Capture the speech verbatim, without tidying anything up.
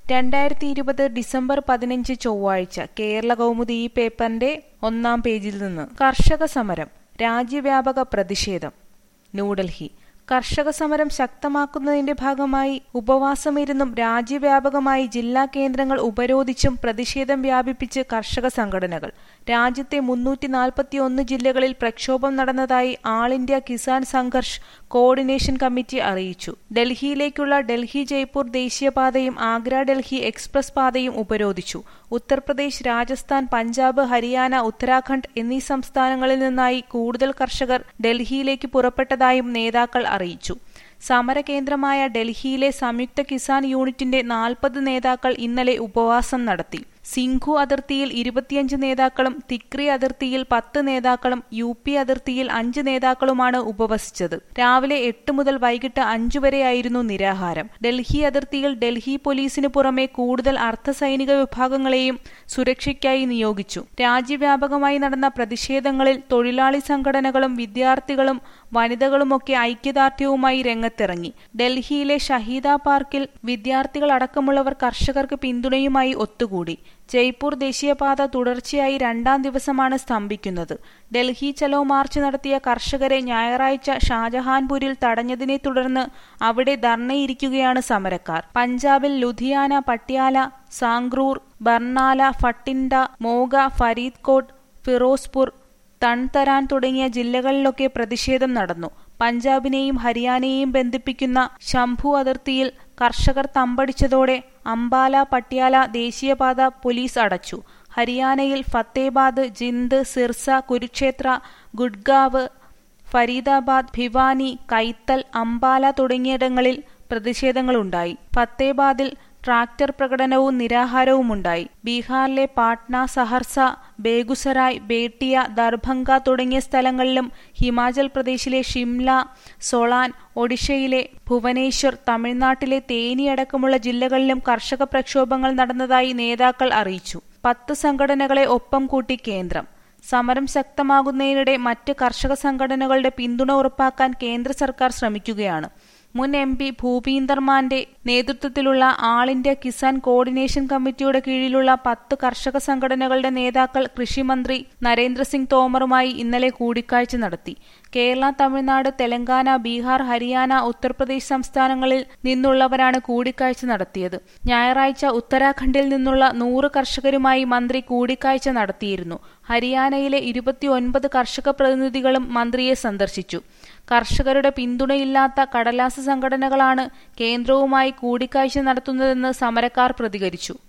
രണ്ടായിരത്തി ഇരുപത് ഡിസംബർ പതിനഞ്ച് ചൊവ്വാഴ്ച കേരള കൗമുദി ഈ പേപ്പറിന്റെ ഒന്നാം പേജിൽ നിന്ന് കർഷക സമരം രാജ്യവ്യാപക പ്രതിഷേധം. ന്യൂഡൽഹി കർഷക സമരം ശക്തമാക്കുന്നതിന്റെ ഭാഗമായി ഉപവാസമിരുന്നും രാജ്യവ്യാപകമായി ജില്ലാ കേന്ദ്രങ്ങൾ ഉപരോധിച്ചും പ്രതിഷേധം വ്യാപിപ്പിച്ച് കർഷക സംഘടനകൾ. രാജ്യത്തെ മുന്നൂറ്റി നാൽപ്പത്തി ഒന്ന് ജില്ലകളിൽ പ്രക്ഷോഭം നടന്നതായി all India Kisan Sangharsh coordination committee അറിയിച്ചു. ഡൽഹിയിലേക്കുള്ള ഡൽഹി ജയ്പൂർ ദേശീയപാതയും ആഗ്ര ഡൽഹി എക്സ്പ്രസ് പാതയും ഉപരോധിച്ചു. ഉത്തർപ്രദേശ്, രാജസ്ഥാൻ, പഞ്ചാബ്, ഹരിയാന, ഉത്തരാഖണ്ഡ് എന്നീ സംസ്ഥാനങ്ങളിൽ നിന്നായി കൂടുതൽ കർഷകർ ഡൽഹിയിലേക്ക് പുറപ്പെട്ടതായും നേതാക്കൾ അറിയിച്ചു. സമരകേന്ദ്രമായ ഡൽഹിയിലെ സംയുക്ത കിസാൻ യൂണിറ്റിന്റെ നാൽപ്പത് നേതാക്കൾ ഇന്നലെ ഉപവാസം നടത്തി. സിംഘു അതിർത്തിയിൽ ഇരുപത്തിയഞ്ച് നേതാക്കളും തിക്രി അതിർത്തിയിൽ പത്ത് നേതാക്കളും യു പി അതിർത്തിയിൽ അഞ്ച് നേതാക്കളുമാണ് ഉപവസിച്ചത്. രാവിലെ എട്ട് മുതൽ വൈകിട്ട് അഞ്ചു വരെയായിരുന്നു നിരാഹാരം. ഡൽഹി അതിർത്തിയിൽ ഡൽഹി പോലീസിന് പുറമെ കൂടുതൽ അർദ്ധസൈനിക വിഭാഗങ്ങളെയും സുരക്ഷയ്ക്കായി നിയോഗിച്ചു. രാജ്യവ്യാപകമായി നടന്ന പ്രതിഷേധങ്ങളിൽ തൊഴിലാളി സംഘടനകളും വിദ്യാർത്ഥികളും വനിതകളുമൊക്കെ ഐക്യദാർഢ്യവുമായി രംഗത്തിറങ്ങി. ഡൽഹിയിലെ ഷഹീദ പാർക്കിൽ വിദ്യാർത്ഥികളടക്കമുള്ളവർ കർഷകർക്ക് പിന്തുണയുമായി ഒത്തുകൂടി. ജയ്പൂർ ദേശീയപാത തുടർച്ചയായി രണ്ടാം ദിവസമാണ് സ്തംഭിക്കുന്നത്. ഡൽഹി ചലോ മാർച്ച് നടത്തിയ കർഷകരെ ഞായറാഴ്ച ഷാജഹാൻപൂരിൽ തടഞ്ഞതിനെ തുടർന്ന് അവിടെ ധർണയിരിക്കുകയാണ് സമരക്കാർ. പഞ്ചാബിൽ ലുധിയാന, പട്യാല, സാംഗ്രൂർ, ബർണാല, ഫട്ടിൻഡ, മോഗ, ഫരീദ്കോട്ട്, ഫിറോസ്പൂർ, തൺതരാൻ തുടങ്ങിയ ജില്ലകളിലൊക്കെ പ്രതിഷേധം നടന്നു. പഞ്ചാബിനെയും ഹരിയാനയെയും ബന്ധിപ്പിക്കുന്ന ശംഭു അതിർത്തിയിൽ കർഷകർ തമ്പടിച്ചതോടെ അംബാല പട്യാല ദേശീയപാത പോലീസ് അടച്ചു. ഹരിയാനയിൽ ഫത്തേബാദ്, ജിന്ദ്, സിർസ, കുരുക്ഷേത്ര, ഗുഡ്ഗാവ്, ഫരീദാബാദ്, ഭിവാനി, കൈത്തൽ, അംബാല തുടങ്ങിയിടങ്ങളിൽ പ്രതിഷേധങ്ങളുണ്ടായി. ഫത്തേബാദിൽ ട്രാക്ടർ പ്രകടനവും നിരാഹാരവുമുണ്ടായി. ബീഹാറിലെ പാട്ന, സഹർസ, ബേഗുസരായ്, ബേട്ടിയ, ദർഭംഗ തുടങ്ങിയ സ്ഥലങ്ങളിലും ഹിമാചൽ പ്രദേശിലെ ഷിംല, സൊളാൻ, ഒഡീഷയിലെ ഭുവനേശ്വർ, തമിഴ്നാട്ടിലെ തേനി അടക്കമുള്ള ജില്ലകളിലും കർഷക പ്രക്ഷോഭങ്ങൾ നടന്നതായി നേതാക്കൾ അറിയിച്ചു. പത്ത് സംഘടനകളെ ഒപ്പം കൂട്ടി കേന്ദ്രം. സമരം ശക്തമാകുന്നതിനിടെ മറ്റ് കർഷക സംഘടനകളുടെ പിന്തുണ ഉറപ്പാക്കാൻ കേന്ദ്ര സർക്കാർ ശ്രമിക്കുകയാണ്. മുൻ എം പി ഭൂപീന്ദർ മാന്റെ നേതൃത്വത്തിലുള്ള ആൾ ഇന്ത്യ കിസാൻ കോർഡിനേഷൻ കമ്മിറ്റിയുടെ കീഴിലുള്ള പത്ത് കർഷക സംഘടനകളുടെ നേതാക്കൾ കൃഷിമന്ത്രി നരേന്ദ്രസിംഗ് തോമറുമായി ഇന്നലെ കൂടിക്കാഴ്ച നടത്തി. കേരള, തമിഴ്നാട്, തെലങ്കാന, ബീഹാർ, ഹരിയാന, ഉത്തർപ്രദേശ് സംസ്ഥാനങ്ങളിൽ നിന്നുള്ളവരാണ് കൂടിക്കാഴ്ച നടത്തിയത്. ഞായറാഴ്ച ഉത്തരാഖണ്ഡിൽ നിന്നുള്ള നൂറ് കർഷകരുമായി മന്ത്രി കൂടിക്കാഴ്ച നടത്തിയിരുന്നു. ഹരിയാനയിലെ ഇരുപത്തിയൊൻപത് കർഷക പ്രതിനിധികളും മന്ത്രിയെ സന്ദർശിച്ചു. കർഷകരുടെ പിന്തുണയില്ലാത്ത കടലാസ് സംഘടനകളാണ് കേന്ദ്രവുമായി കൂടിക്കാഴ്ച നടത്തുന്നതെന്ന് സമരക്കാർ പ്രതികരിച്ചു.